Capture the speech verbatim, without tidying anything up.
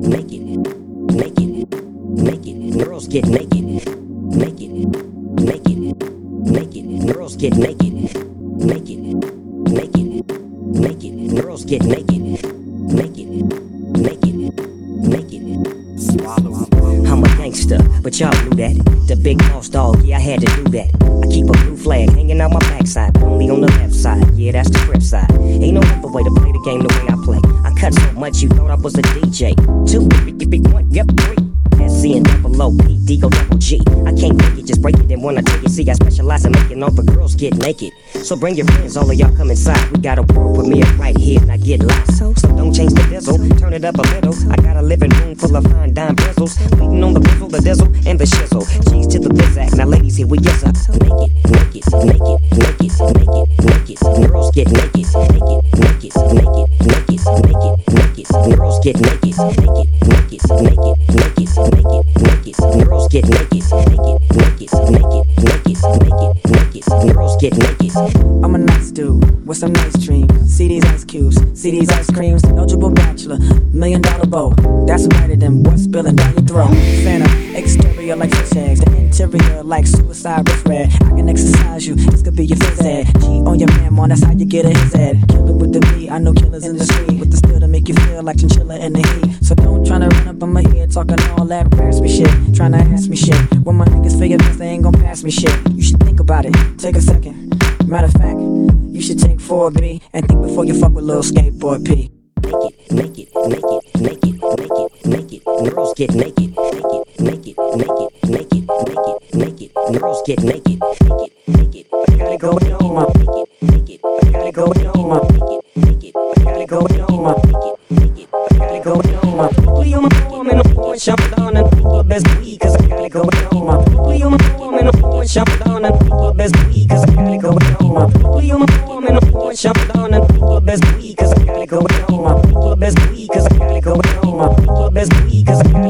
naked, naked, naked. Girls get naked, naked, naked, naked. Girls get naked, naked, naked, naked. Girls get naked, naked, naked, naked. Swallow. I'm a gangster, but y'all knew that. The big boss dog, yeah, I had to do that. I keep a blue flag hanging out my backside, but only on the left side. Yeah, that's the crib side. Ain't no other way to play the game the way I play. I cut so much you thought I was a D J. Two, three, one, yep, three. S C and double O, P, D, O, double G. I can't make it, just break it and wanna take it. See, I specialize in making all the girls get naked. So bring your friends, all of y'all come inside. We got a world premiere right here, now get live. So, so don't change the diesel, turn it up a little. I got a living room full of fine dime bristles. Waiting on the bizzle, the dizzle, and the shizzle. Cheese to the bizzack, now ladies, here we yes, up. Naked, naked, naked, naked, naked, naked. Girls get naked, naked, naked, naked, naked, naked, naked. Girls get naked, naked, naked, naked, naked, naked, naked. Girls get naked, naked, naked, naked, naked, naked, naked. Girls get naked. I'm a nice dude with some nice dreams. See these ice cubes, see these ice creams. Eligible bachelor, million dollar bow. That's whiter than what's spilling down your throat. Phantom, exterior like fish eggs, the interior like suicide wrist red. I can exercise you, this could be your phys ed. Cheat on your man, man, that's how you get a his head. Killer with the B, I know killers in the street with the steel to make you feel like chinchilla in the heat. So don't tryna run up on my head talking all that raspy shit, tryna ask me shit. When my niggas figure this, they ain't gon' pass me shit. You should think about it, take a second. Matter of fact, you should take four B and think before you fuck with little skateboard P. Naked, naked, naked, naked, naked, naked. Girls get naked, naked, naked, naked, naked, naked, naked. Girls get naked, naked, naked. I gotta go on my naked, naked. I gotta go on my naked, naked. I gotta go on my naked, naked. I gotta go on my. Pulley on my arm and I'm pouring champagne and pull up best weed 'cause I gotta go on my. Pulley on my arm and I'm pouring champagne and pull up best weed 'cause I gotta go on my. Pulley on my arm and I'm pouring champagne and pull up best weed 'cause I gotta go on my. Pull up best weed 'cause I gotta go on my. Pull up best weed 'cause I gotta